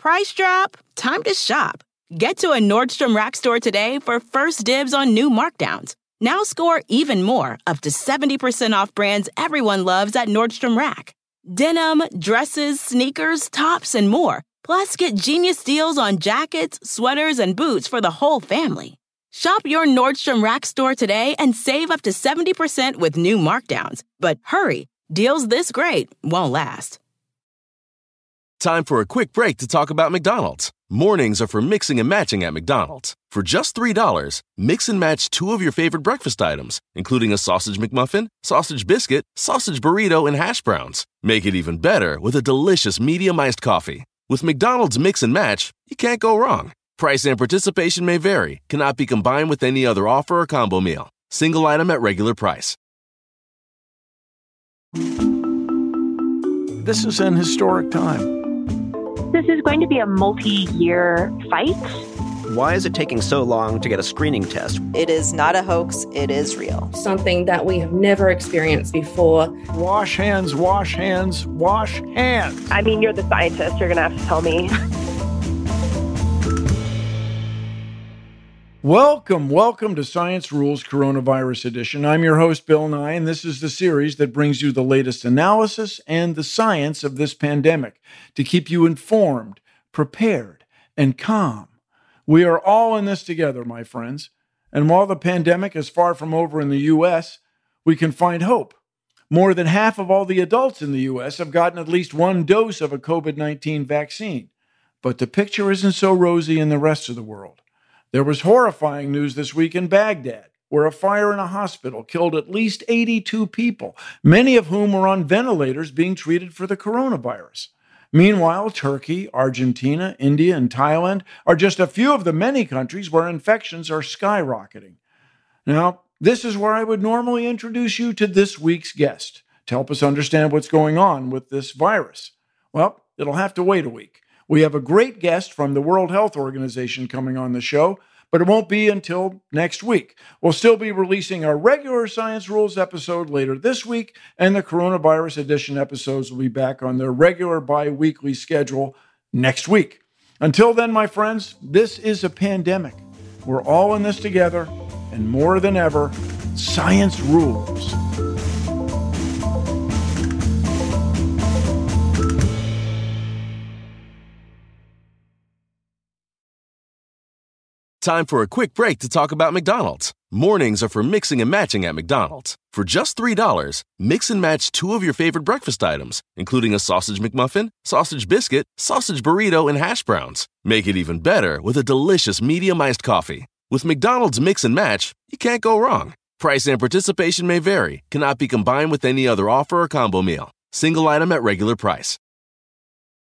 Price drop? Time to shop. Get to a Nordstrom Rack store today for first dibs on new markdowns. Now score even more, up to 70% off brands everyone loves at Nordstrom Rack. Denim, dresses, sneakers, tops, and more. Plus, get genius deals on jackets, sweaters, and boots for the whole family. Shop your Nordstrom Rack store today and save up to 70% with new markdowns. But hurry, deals this great won't last. Time for a quick break to talk about McDonald's. Mornings are for mixing and matching at McDonald's. For just $3, mix and match 2 of your favorite breakfast items, including a sausage McMuffin, sausage biscuit, sausage burrito, and hash browns. Make it even better with a delicious medium iced coffee. With McDonald's Mix and Match, you can't go wrong. Price and participation may vary. Cannot be combined with any other offer or combo meal. Single item at regular price. This is an historic time. This is going to be a multi-year fight. Why is it taking so long to get a screening test? It is not a hoax. It is real. Something that we have never experienced before. Wash hands, wash hands, wash hands. I mean, you're the scientist. You're going to have to tell me. Welcome to Science Rules Coronavirus Edition. I'm your host, Bill Nye, and this is the series that brings you the latest analysis and the science of this pandemic to keep you informed, prepared, and calm. We are all in this together, my friends. And while the pandemic is far from over in the U.S., we can find hope. More than half of all the adults in the U.S. have gotten at least 1 dose of a COVID-19 vaccine. But the picture isn't so rosy in the rest of the world. There was horrifying news this week in Baghdad, where a fire in a hospital killed at least 82 people, many of whom were on ventilators being treated for the coronavirus. Meanwhile, Turkey, Argentina, India, and Thailand are just a few of the many countries where infections are skyrocketing. Now, this is where I would normally introduce you to this week's guest to help us understand what's going on with this virus. Well, it'll have to wait a week. We have a great guest from the World Health Organization coming on the show, but it won't be until next week. We'll still be releasing our regular Science Rules episode later this week, and the Coronavirus Edition episodes will be back on their regular bi-weekly schedule next week. Until then, my friends, this is a pandemic. We're all in this together, and more than ever, science rules. Time for a quick break to talk about McDonald's. Mornings are for mixing and matching at McDonald's. For just $3, mix and match 2 of your favorite breakfast items, including a sausage McMuffin, sausage biscuit, sausage burrito, and hash browns. Make it even better with a delicious medium iced coffee. With McDonald's Mix and Match, you can't go wrong. Price and participation may vary. Cannot be combined with any other offer or combo meal. Single item at regular price.